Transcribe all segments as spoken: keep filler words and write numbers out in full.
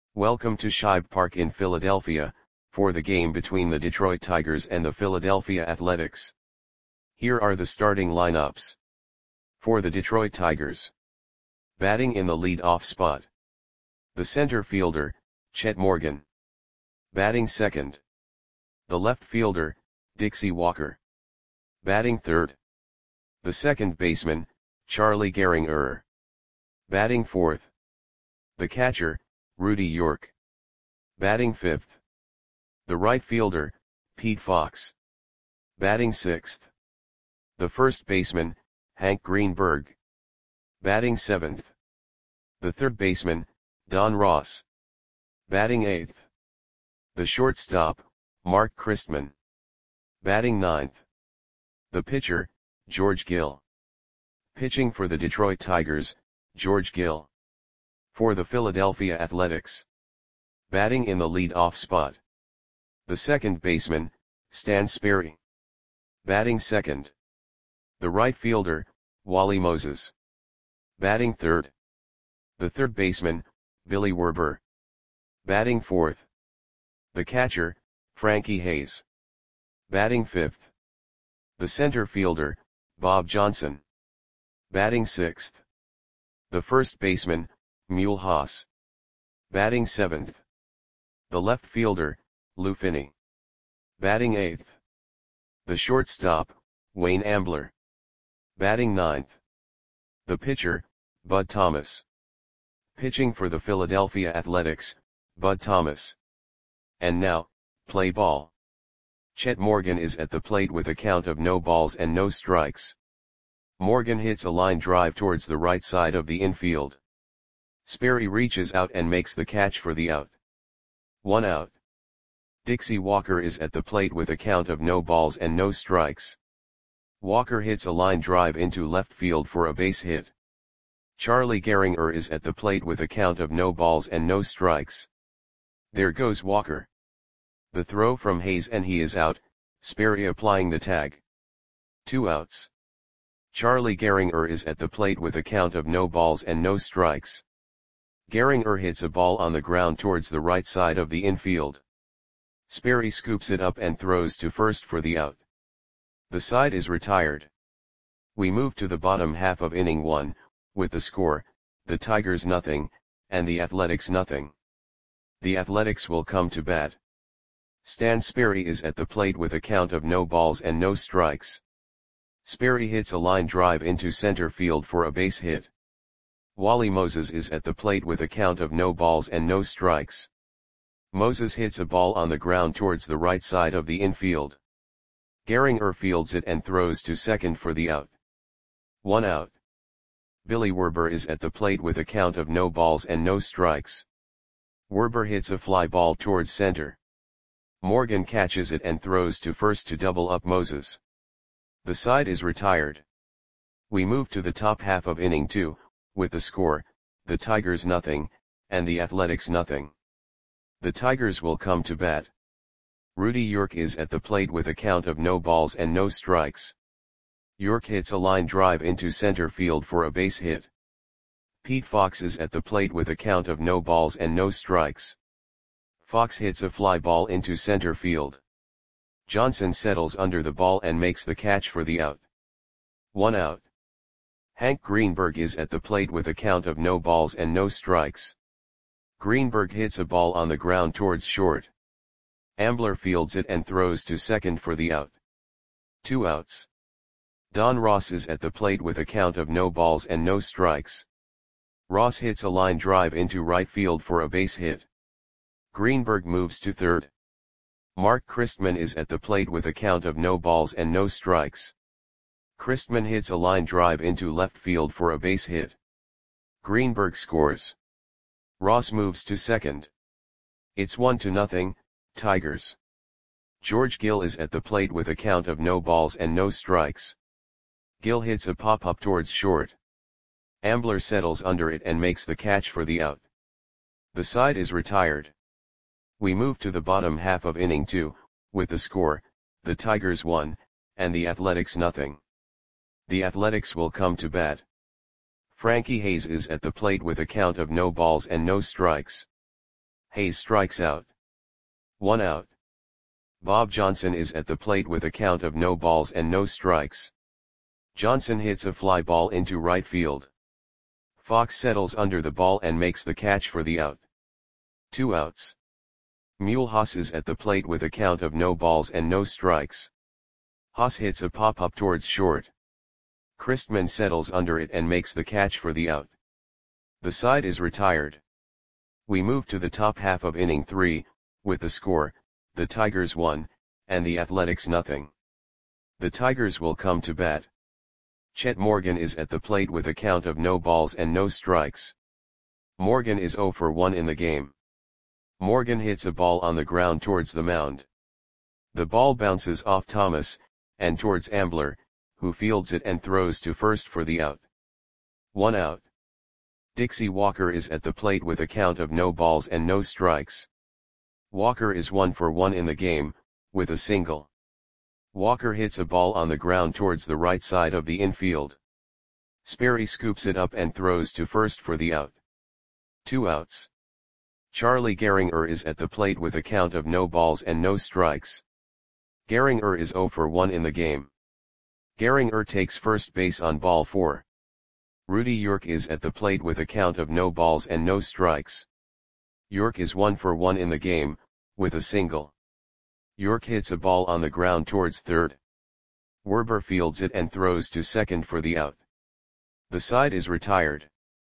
Welcome to Shibe Park in Philadelphia, for the game between the Detroit Tigers and the Philadelphia Athletics. Here are the starting lineups. For the Detroit Tigers. Batting in the lead-off spot. The center fielder, Chet Morgan. Batting second. The left fielder, Dixie Walker. Batting third. The second baseman, Charlie Gehringer. Batting fourth. The catcher, Rudy York. Batting fifth. The right fielder, Pete Fox. Batting sixth. The first baseman, Hank Greenberg. Batting seventh. The third baseman, Don Ross. Batting eighth. The shortstop, Mark Christman. Batting ninth. The pitcher, George Gill. Pitching for the Detroit Tigers, George Gill. For the Philadelphia Athletics. Batting in the lead-off spot. The second baseman, Stan Sperry. Batting second. The right fielder, Wally Moses. Batting third. The third baseman, Billy Werber. Batting fourth. The catcher, Frankie Hayes. Batting fifth. The center fielder, Bob Johnson. Batting sixth. The first baseman, Mule Haas. Batting seventh. The left fielder, Lou Finney. Batting eighth. The shortstop, Wayne Ambler. Batting ninth. The pitcher, Bud Thomas. Pitching for the Philadelphia Athletics, Bud Thomas. And now, play ball. Chet Morgan is at the plate with a count of no balls and no strikes. Morgan hits a line drive towards the right side of the infield. Sperry reaches out and makes the catch for the out. One out. Dixie Walker is at the plate with a count of no balls and no strikes. Walker hits a line drive into left field for a base hit. Charlie Gehringer is at the plate with a count of no balls and no strikes. There goes Walker. The throw from Hayes and he is out, Sperry applying the tag. Two outs. Charlie Gehringer is at the plate with a count of no balls and no strikes. Gehringer hits a ball on the ground towards the right side of the infield. Sperry scoops it up and throws to first for the out. The side is retired. We move to the bottom half of inning one, with the score, the Tigers nothing, and the Athletics nothing. The Athletics will come to bat. Stan Sperry is at the plate with a count of no balls and no strikes. Sperry hits a line drive into center field for a base hit. Wally Moses is at the plate with a count of no balls and no strikes. Moses hits a ball on the ground towards the right side of the infield. Gehringer fields it and throws to second for the out. One out. Billy Werber is at the plate with a count of no balls and no strikes. Werber hits a fly ball towards center. Morgan catches it and throws to first to double up Moses. The side is retired. We move to the top half of inning two, with the score, the Tigers nothing, and the Athletics nothing. The Tigers will come to bat. Rudy York is at the plate with a count of no balls and no strikes. York hits a line drive into center field for a base hit. Pete Fox is at the plate with a count of no balls and no strikes. Fox hits a fly ball into center field. Johnson settles under the ball and makes the catch for the out. One out. Hank Greenberg is at the plate with a count of no balls and no strikes. Greenberg hits a ball on the ground towards short. Ambler fields it and throws to second for the out. Two outs. Don Ross is at the plate with a count of no balls and no strikes. Ross hits a line drive into right field for a base hit. Greenberg moves to third. Mark Christman is at the plate with a count of no balls and no strikes. Christman hits a line drive into left field for a base hit. Greenberg scores. Ross moves to second. It's one to nothing, Tigers. George Gill is at the plate with a count of no balls and no strikes. Gill hits a pop-up towards short. Ambler settles under it and makes the catch for the out. The side is retired. We move to the bottom half of inning two, with the score, the Tigers one, and the Athletics nothing. The Athletics will come to bat. Frankie Hayes is at the plate with a count of no balls and no strikes. Hayes strikes out. One out. Bob Johnson is at the plate with a count of no balls and no strikes. Johnson hits a fly ball into right field. Fox settles under the ball and makes the catch for the out. Two outs. Mulhouse is at the plate with a count of no balls and no strikes. Haas hits a pop-up towards short. Christman settles under it and makes the catch for the out. The side is retired. We move to the top half of inning three, with the score, the Tigers one, and the Athletics nothing. The Tigers will come to bat. Chet Morgan is at the plate with a count of no balls and no strikes. Morgan is oh for one in the game. Morgan hits a ball on the ground towards the mound. The ball bounces off Thomas, and towards Ambler, who fields it and throws to first for the out. One out. Dixie Walker is at the plate with a count of no balls and no strikes. Walker is one for one in the game, with a single. Walker hits a ball on the ground towards the right side of the infield. Sperry scoops it up and throws to first for the out. Two outs. Charlie Gehringer is at the plate with a count of no balls and no strikes. Gehringer is oh for one in the game. Gehringer takes first base on ball four. Rudy York is at the plate with a count of no balls and no strikes. York is one for one in the game, with a single. York hits a ball on the ground towards third. Werber fields it and throws to second for the out. The side is retired.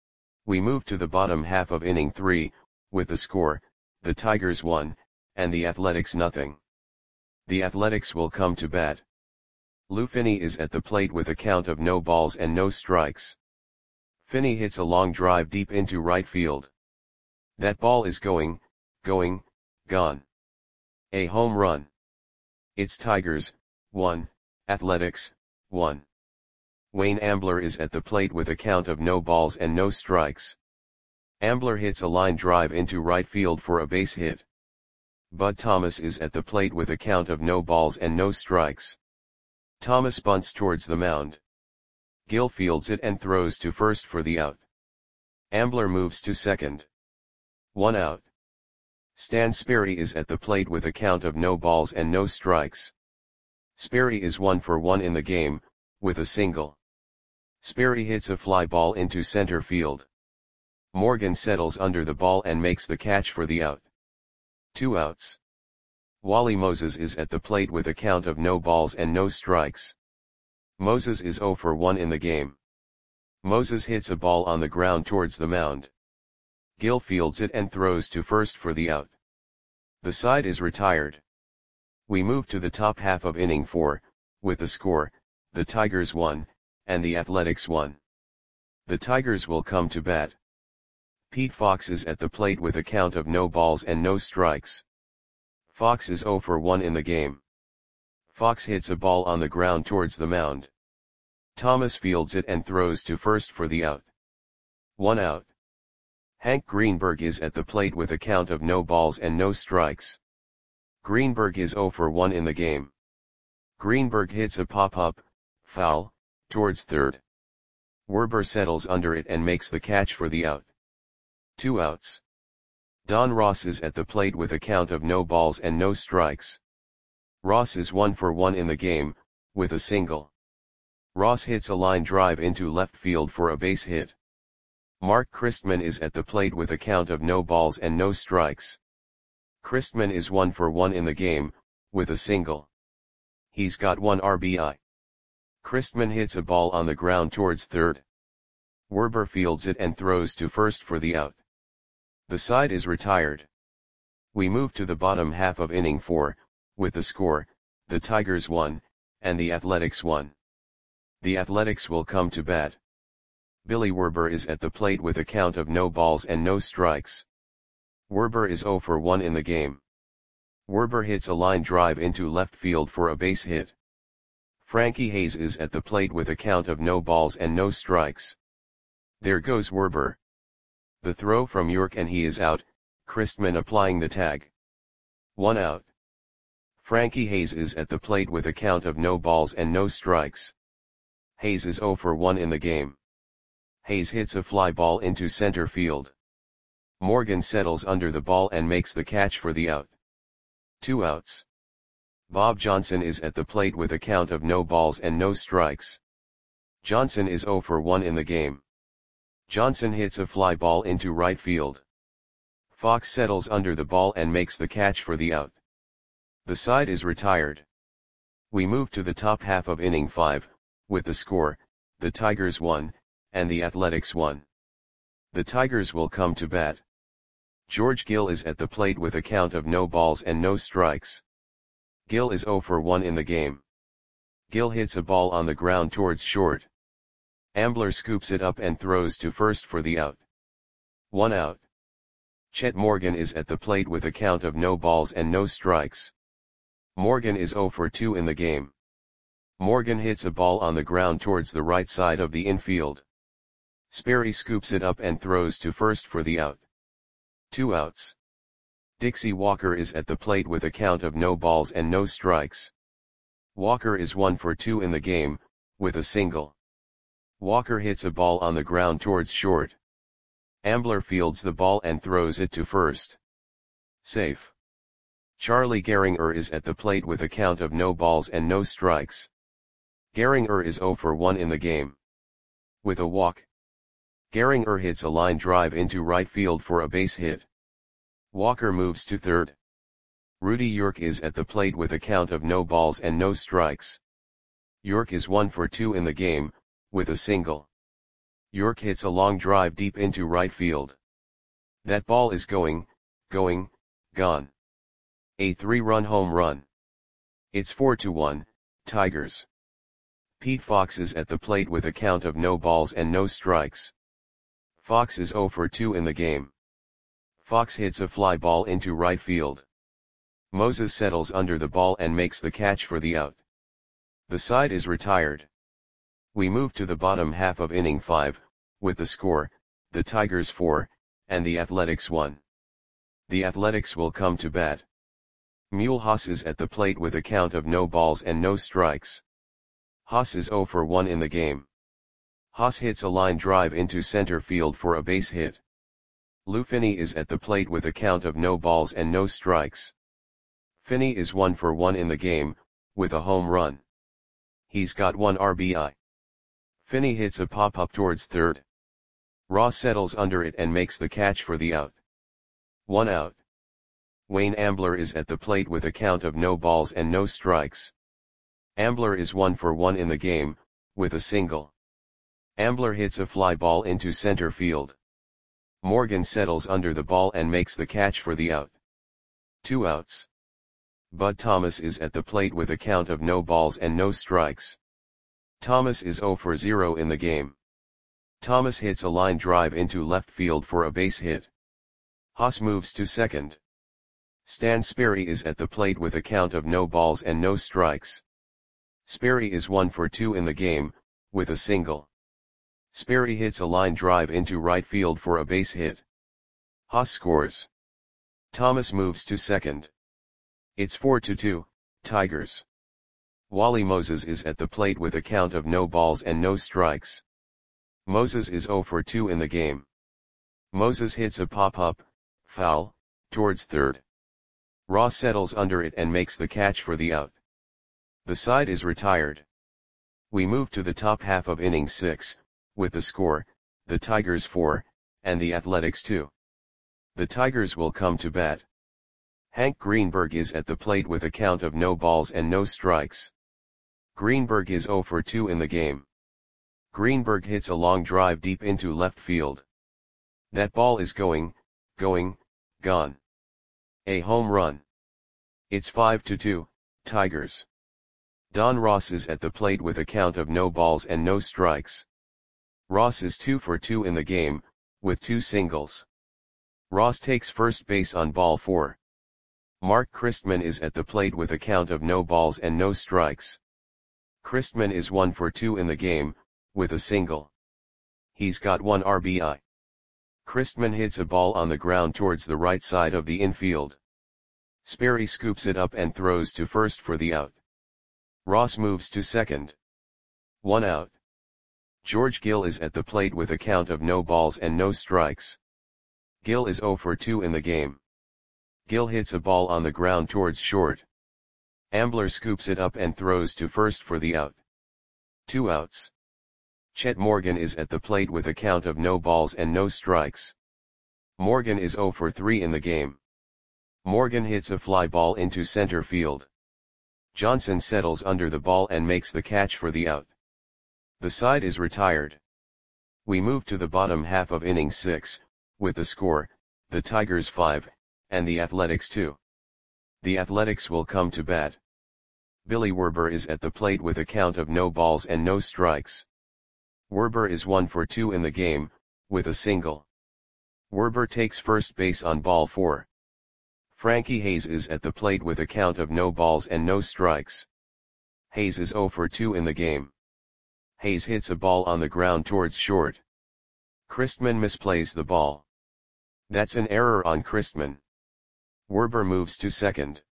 We move to the bottom half of inning three, with the score, the Tigers one, and the Athletics nothing. The Athletics will come to bat. Lou Finney is at the plate with a count of no balls and no strikes. Finney hits a long drive deep into right field. That ball is going, going, gone. A home run. It's Tigers, one, Athletics, one. Wayne Ambler is at the plate with a count of no balls and no strikes. Ambler hits a line drive into right field for a base hit. Bud Thomas is at the plate with a count of no balls and no strikes. Thomas bunts towards the mound. Gill fields it and throws to first for the out. Ambler moves to second. One out. Stan Sperry is at the plate with a count of no balls and no strikes. Sperry is one for one in the game, with a single. Sperry hits a fly ball into center field. Morgan settles under the ball and makes the catch for the out. Two outs. Wally Moses is at the plate with a count of no balls and no strikes. Moses is oh for one in the game. Moses hits a ball on the ground towards the mound. Gill fields it and throws to first for the out. The side is retired. We move to the top half of inning four, with the score, the Tigers one, and the Athletics one. The Tigers will come to bat. Pete Fox is at the plate with a count of no balls and no strikes. Fox is oh for one in the game. Fox hits a ball on the ground towards the mound. Thomas fields it and throws to first for the out. One out. Hank Greenberg is at the plate with a count of no balls and no strikes. Greenberg is oh for one in the game. Greenberg hits a pop-up, foul, towards third. Werber settles under it and makes the catch for the out. Two outs. Don Ross is at the plate with a count of no balls and no strikes. Ross is one for one in the game, with a single. Ross hits a line drive into left field for a base hit. Mark Christman is at the plate with a count of no balls and no strikes. Christman is one for one in the game, with a single. He's got one R B I. Christman hits a ball on the ground towards third. Werber fields it and throws to first for the out. The side is retired. We move to the bottom half of inning four, with the score, the Tigers one, and the Athletics one. The Athletics will come to bat. Billy Werber is at the plate with a count of no balls and no strikes. Werber is oh for one in the game. Werber hits a line drive into left field for a base hit. Frankie Hayes is at the plate with a count of no balls and no strikes. There goes Werber. The throw from York and he is out, Christman applying the tag. One out. Frankie Hayes is at the plate with a count of no balls and no strikes. Hayes is oh for one in the game. Hayes hits a fly ball into center field. Morgan settles under the ball and makes the catch for the out. Two outs. Bob Johnson is at the plate with a count of no balls and no strikes. Johnson is oh for one in the game. Johnson hits a fly ball into right field. Fox settles under the ball and makes the catch for the out. The side is retired. We move to the top half of inning five, with the score, the Tigers won, and the Athletics won. The Tigers will come to bat. George Gill is at the plate with a count of no balls and no strikes. Gill is oh for one in the game. Gill hits a ball on the ground towards short. Ambler scoops it up and throws to first for the out. One out. Chet Morgan is at the plate with a count of no balls and no strikes. Morgan is oh for two in the game. Morgan hits a ball on the ground towards the right side of the infield. Sperry scoops it up and throws to first for the out. Two outs. Dixie Walker is at the plate with a count of no balls and no strikes. Walker is one for two in the game, with a single. Walker hits a ball on the ground towards short. Ambler fields the ball and throws it to first. Safe. Charlie Gehringer is at the plate with a count of no balls and no strikes. Gehringer is oh for one in the game. With a walk. Gehringer hits a line drive into right field for a base hit. Walker moves to third. Rudy York is at the plate with a count of no balls and no strikes. York is one for two in the game, with a single. York hits a long drive deep into right field. That ball is going, going, gone. A three-run home run. It's four to one, Tigers. Pete Fox is at the plate with a count of no balls and no strikes. Fox is oh for two in the game. Fox hits a fly ball into right field. Moses settles under the ball and makes the catch for the out. The side is retired. We move to the bottom half of inning five, with the score, the Tigers four, and the Athletics one. The Athletics will come to bat. Mule Haas is at the plate with a count of no balls and no strikes. Haas is oh for one in the game. Haas hits a line drive into center field for a base hit. Lou Finney is at the plate with a count of no balls and no strikes. Finney is one for one in the game, with a home run. He's got one R B I. Finney hits a pop-up towards third. Ross settles under it and makes the catch for the out. One out. Wayne Ambler is at the plate with a count of no balls and no strikes. Ambler is one for one in the game, with a single. Ambler hits a fly ball into center field. Morgan settles under the ball and makes the catch for the out. Two outs. Bud Thomas is at the plate with a count of no balls and no strikes. Thomas is oh for zero in the game. Thomas hits a line drive into left field for a base hit. Haas moves to second. Stan Sperry is at the plate with a count of no balls and no strikes. Sperry is one for two in the game, with a single. Sperry hits a line drive into right field for a base hit. Haas scores. Thomas moves to second. It's four to two, Tigers. Wally Moses is at the plate with a count of no balls and no strikes. Moses is oh for two in the game. Moses hits a pop-up, foul, towards third. Ross settles under it and makes the catch for the out. The side is retired. We move to the top half of inning six, with the score, the Tigers four, and the Athletics two. The Tigers will come to bat. Hank Greenberg is at the plate with a count of no balls and no strikes. Greenberg is oh for two in the game. Greenberg hits a long drive deep into left field. That ball is going, going, gone. A home run. It's five to two, Tigers. Don Ross is at the plate with a count of no balls and no strikes. Ross is two for two in the game, with two singles. Ross takes first base on ball four. Mark Christman is at the plate with a count of no balls and no strikes. Christman is one for two in the game, with a single. He's got one R B I. Christman hits a ball on the ground towards the right side of the infield. Sperry scoops it up and throws to first for the out. Ross moves to second. One out. George Gill is at the plate with a count of no balls and no strikes. Gill is zero for two in the game. Gill hits a ball on the ground towards short. Ambler scoops it up and throws to first for the out. Two outs. Chet Morgan is at the plate with a count of no balls and no strikes. Morgan is zero for three in the game. Morgan hits a fly ball into center field. Johnson settles under the ball and makes the catch for the out. The side is retired. We move to the bottom half of inning six, with the score, the Tigers five, and the Athletics two. The Athletics will come to bat. Billy Werber is at the plate with a count of no balls and no strikes. Werber is one for two in the game, with a single. Werber takes first base on ball four. Frankie Hayes is at the plate with a count of no balls and no strikes. Hayes is zero for two in the game. Hayes hits a ball on the ground towards short. Christman misplays the ball. That's an error on Christman. Werber moves to second.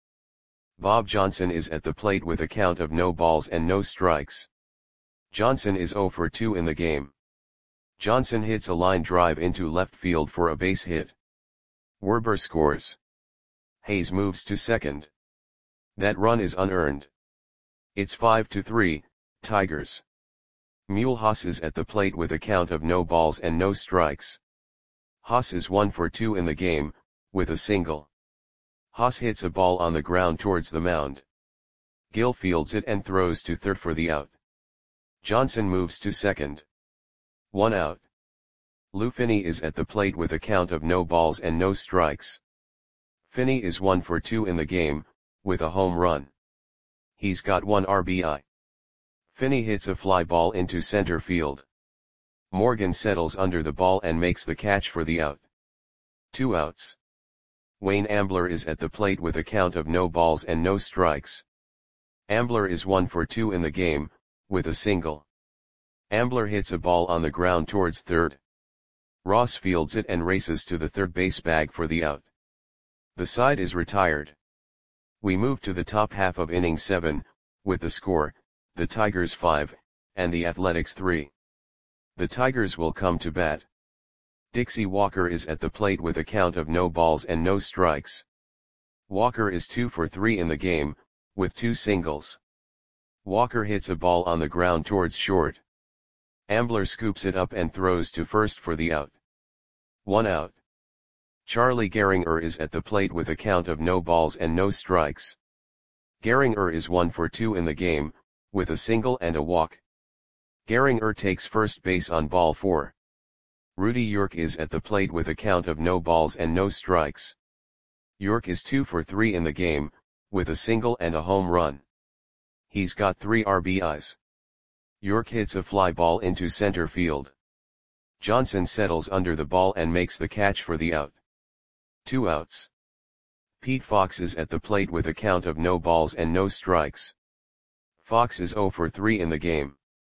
Bob Johnson is at the plate with a count of no balls and no strikes. Johnson is zero for two in the game. Johnson hits a line drive into left field for a base hit. Werber scores. Hayes moves to second. That run is unearned. It's five to three, Tigers. Mulhouse is at the plate with a count of no balls and no strikes. Haas is one for two in the game, with a single. Haas hits a ball on the ground towards the mound. Gill fields it and throws to third for the out. Johnson moves to second. One out. Lou Finney is at the plate with a count of no balls and no strikes. Finney is one for two in the game, with a home run. He's got one R B I. Finney hits a fly ball into center field. Morgan settles under the ball and makes the catch for the out. Two outs. Wayne Ambler is at the plate with a count of no balls and no strikes. Ambler is one for two in the game, with a single. Ambler hits a ball on the ground towards third. Ross fields it and races to the third base bag for the out. The side is retired. We move to the top half of inning seven, with the score, the Tigers five, and the Athletics three. The Tigers will come to bat. Dixie Walker is at the plate with a count of no balls and no strikes. Walker is two for three in the game, with two singles. Walker hits a ball on the ground towards short. Ambler scoops it up and throws to first for the out. One out. Charlie Gehringer is at the plate with a count of no balls and no strikes. Gehringer is one for two in the game, with a single and a walk. Gehringer takes first base on ball four. Rudy York is at the plate with a count of no balls and no strikes. York is two for three in the game, with a single and a home run. He's got three R B Is. York hits a fly ball into center field. Johnson settles under the ball and makes the catch for the out. Two outs. Pete Fox is at the plate with a count of no balls and no strikes. Fox is zero for three in the game.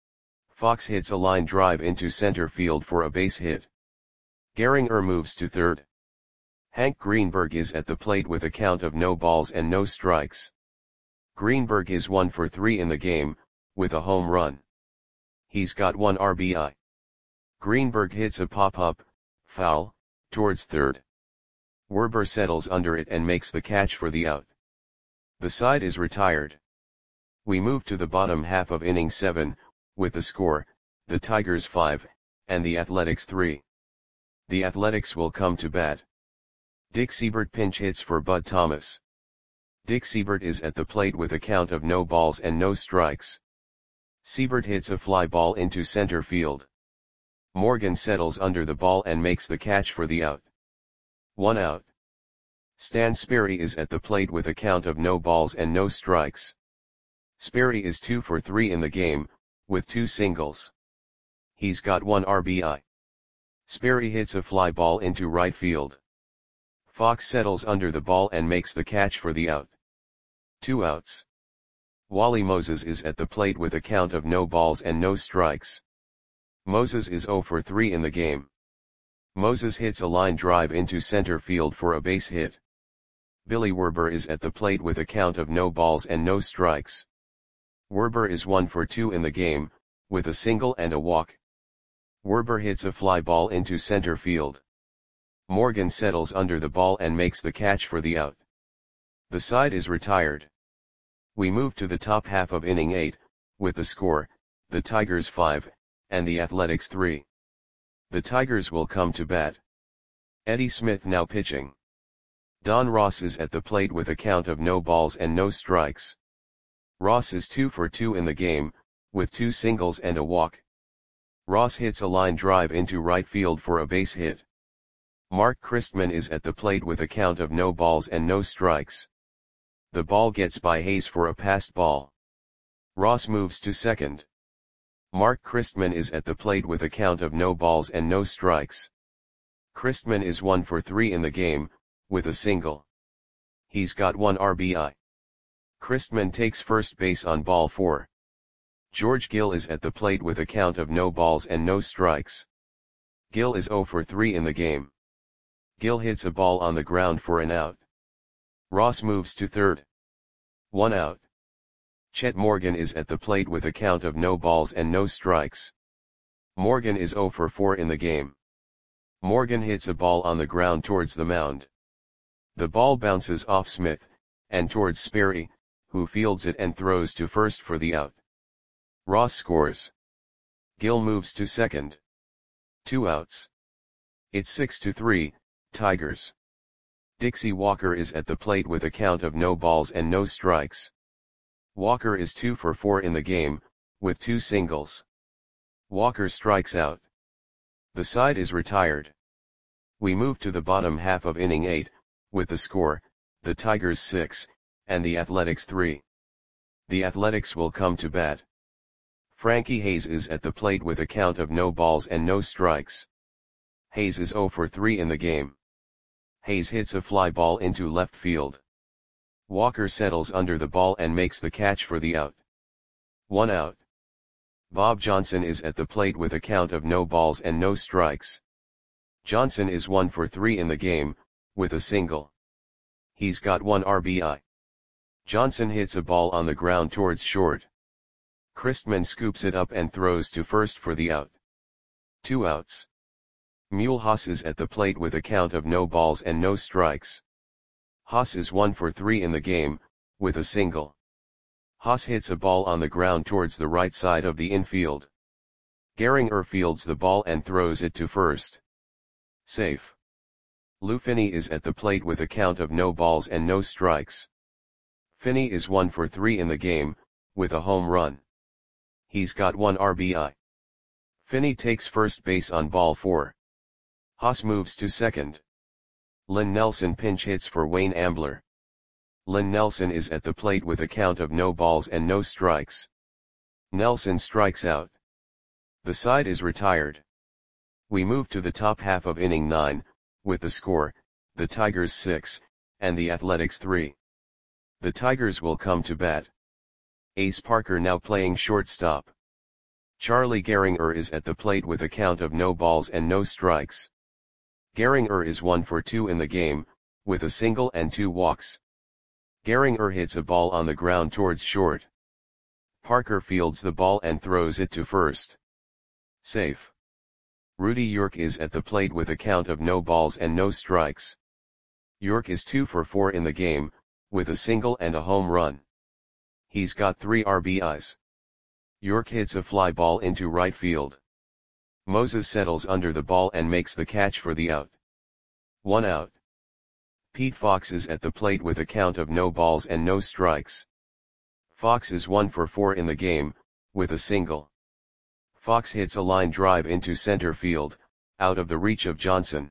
Fox hits a line drive into center field for a base hit. Gehringer moves to third. Hank Greenberg is at the plate with a count of no balls and no strikes. Greenberg is one for three in the game, with a home run. He's got one R B I. Greenberg hits a pop-up, foul, towards third. Werber settles under it and makes the catch for the out. The side is retired. We move to the bottom half of inning seven, with the score, the Tigers five, and the Athletics three. The Athletics will come to bat. Dick Siebert pinch hits for Bud Thomas. Dick Siebert is at the plate with a count of no balls and no strikes. Siebert hits a fly ball into center field. Morgan settles under the ball and makes the catch for the out. One out. Stan Sperry is at the plate with a count of no balls and no strikes. Sperry is two for three in the game, with two singles. He's got one R B I. Sperry hits a fly ball into right field. Fox settles under the ball and makes the catch for the out. Two outs. Wally Moses is at the plate with a count of no balls and no strikes. Moses is zero for three in the game. Moses hits a line drive into center field for a base hit. Billy Werber is at the plate with a count of no balls and no strikes. Werber is one for two in the game, with a single and a walk. Werber hits a fly ball into center field. Morgan settles under the ball and makes the catch for the out. The side is retired. We move to the top half of inning eight, with the score, the Tigers five, and the Athletics three. The Tigers will come to bat. Eddie Smith now pitching. Don Ross is at the plate with a count of no balls and no strikes. Ross is two for two in the game, with two singles and a walk. Ross hits a line drive into right field for a base hit. Mark Christman is at the plate with a count of no balls and no strikes. The ball gets by Hayes for a passed ball. Ross moves to second. Mark Christman is at the plate with a count of no balls and no strikes. Christman is one for three in the game, with a single. He's got one R B I. Christman takes first base on ball four. George Gill is at the plate with a count of no balls and no strikes. Gill is zero for three in the game. Gill hits a ball on the ground for an out. Ross moves to third. One out. Chet Morgan is at the plate with a count of no balls and no strikes. Morgan is zero for four in the game. Morgan hits a ball on the ground towards the mound. The ball bounces off Smith, and towards Sperry, who fields it and throws to first for the out. Ross scores. Gill moves to second. Two outs. It's six to three, Tigers. Dixie Walker is at the plate with a count of no balls and no strikes. Walker is two for four in the game, with two singles. Walker strikes out. The side is retired. We move to the bottom half of inning eight, with the score, the Tigers six, and the Athletics three. The Athletics will come to bat. Frankie Hayes is at the plate with a count of no balls and no strikes. Hayes is zero for three in the game. Hayes hits a fly ball into left field. Walker settles under the ball and makes the catch for the out. One out. Bob Johnson is at the plate with a count of no balls and no strikes. Johnson is one for three in the game, with a single. He's got one R B I. Johnson hits a ball on the ground towards short. Christman scoops it up and throws to first for the out. Two outs. Mule Haas is at the plate with a count of no balls and no strikes. Haas is one for three in the game, with a single. Haas hits a ball on the ground towards the right side of the infield. Gehringer fields the ball and throws it to first. Safe. Lou Finney is at the plate with a count of no balls and no strikes. Finney is one for three in the game, with a home run. He's got one R B I. Finney takes first base on ball four. Haas moves to second. Len Nelson pinch hits for Wayne Ambler. Len Nelson is at the plate with a count of no balls and no strikes. Nelson strikes out. The side is retired. We move to the top half of inning nine, with the score, the Tigers six, and the Athletics three. The Tigers will come to bat. Ace Parker now playing shortstop. Charlie Gehringer is at the plate with a count of no balls and no strikes. Gehringer is one for two in the game, with a single and two walks. Gehringer hits a ball on the ground towards short. Parker fields the ball and throws it to first. Safe. Rudy York is at the plate with a count of no balls and no strikes. York is two for four in the game, with a single and a home run. He's got three R B Is. York hits a fly ball into right field. Moses settles under the ball and makes the catch for the out. One out. Pete Fox is at the plate with a count of no balls and no strikes. Fox is one for four in the game, with a single. Fox hits a line drive into center field, out of the reach of Johnson.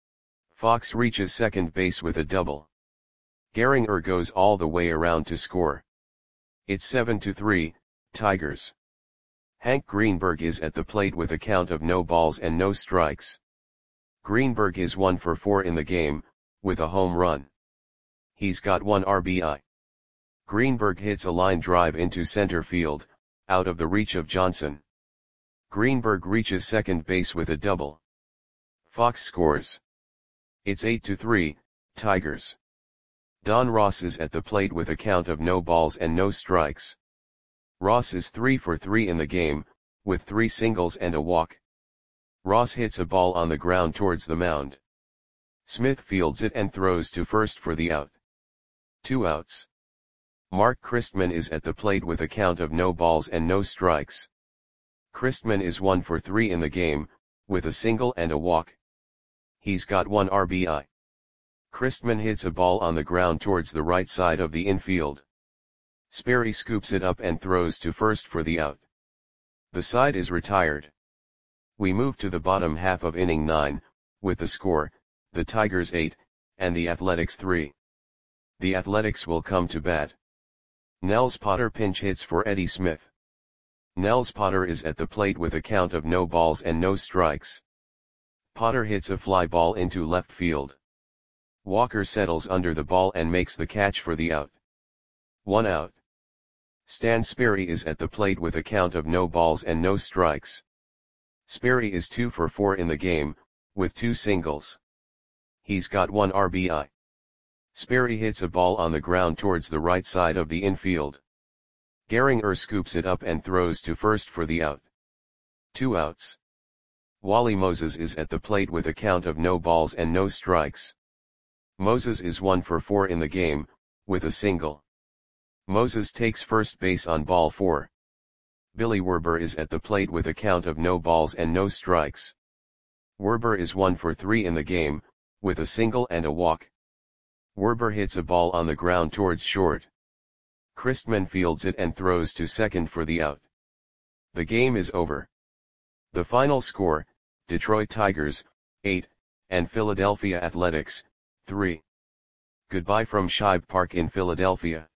Fox reaches second base with a double. Gehringer goes all the way around to score. It's seven to three, Tigers. Hank Greenberg is at the plate with a count of no balls and no strikes. Greenberg is one for four in the game, with a home run. He's got one R B I. Greenberg hits a line drive into center field, out of the reach of Johnson. Greenberg reaches second base with a double. Fox scores. It's eight to three, Tigers. Don Ross is at the plate with a count of no balls and no strikes. Ross is three for three in the game, with three singles and a walk. Ross hits a ball on the ground towards the mound. Smith fields it and throws to first for the out. Two outs. Mark Christman is at the plate with a count of no balls and no strikes. Christman is one for three in the game, with a single and a walk. He's got one R B I. Christman hits a ball on the ground towards the right side of the infield. Sperry scoops it up and throws to first for the out. The side is retired. We move to the bottom half of inning nine, with the score, the Tigers eight, and the Athletics three. The Athletics will come to bat. Nels Potter pinch hits for Eddie Smith. Nels Potter is at the plate with a count of no balls and no strikes. Potter hits a fly ball into left field. Walker settles under the ball and makes the catch for the out. One out. Stan Sperry is at the plate with a count of no balls and no strikes. Sperry is two for four in the game, with two singles. He's got one R B I. Sperry hits a ball on the ground towards the right side of the infield. Gehringer scoops it up and throws to first for the out. Two outs. Wally Moses is at the plate with a count of no balls and no strikes. Moses is one for four in the game, with a single. Moses takes first base on ball four. Billy Werber is at the plate with a count of no balls and no strikes. Werber is one for three in the game, with a single and a walk. Werber hits a ball on the ground towards short. Christman fields it and throws to second for the out. The game is over. The final score, Detroit Tigers, eight, and Philadelphia Athletics, three. Goodbye from Shibe Park in Philadelphia.